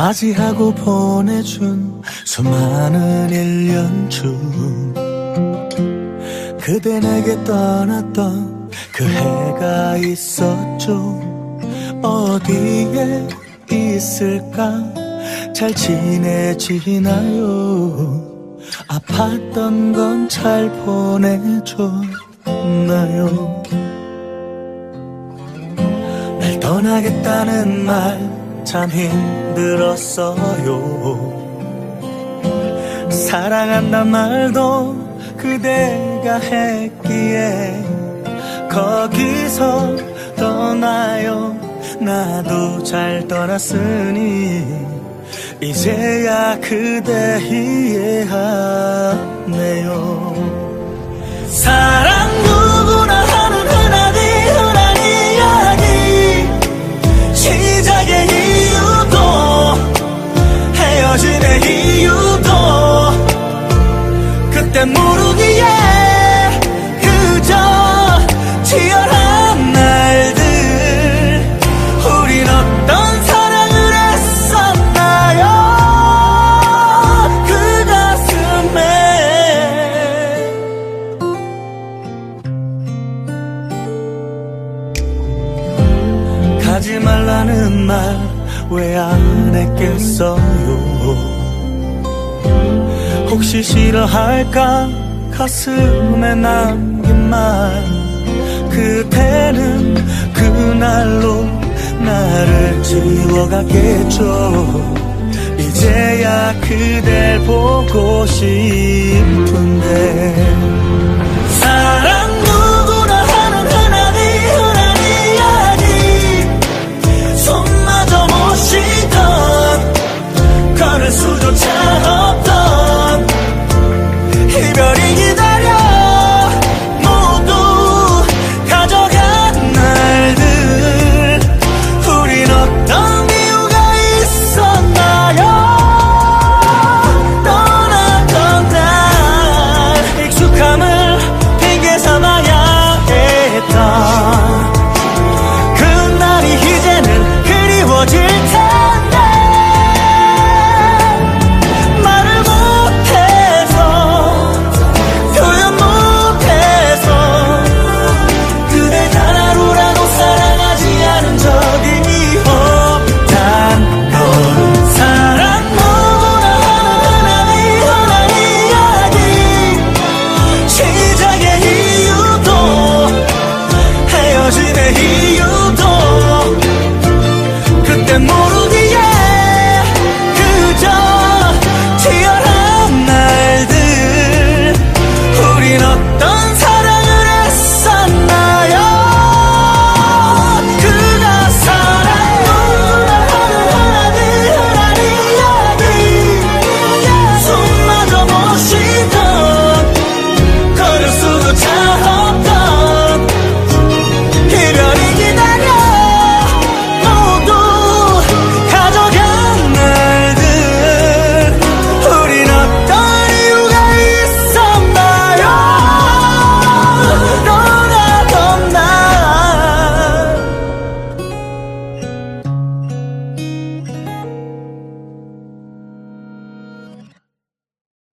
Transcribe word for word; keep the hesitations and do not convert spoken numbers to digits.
맞이하고 보내준 수많은 일 년 중 그대 내게 떠났던 그 해가 있었죠. 어디에 있을까? 잘 지내지나요? 아팠던 건 잘 보내줬나요? 날 떠나겠다는 말 참 힘들었어요. 사랑한단 말도 그대가 했기에 거기서 떠나요. 나도 잘 떠났으니 이제야 그대 이해하네요. 사랑 누구나 하는 흔하디 흔한 이야기. 시작의 이유도 헤어짐의 이유도 그때 모르기에 그저 치열한 날들. 우린 어떤 사랑을 했었나요? 그 가슴에. 가지 말라는 말 왜 안 했겠어요? 혹시 싫어할까? 가슴에 남긴 말. 그대는 그날로 나를 지워가겠죠. 이제야 그댈 보고 싶은데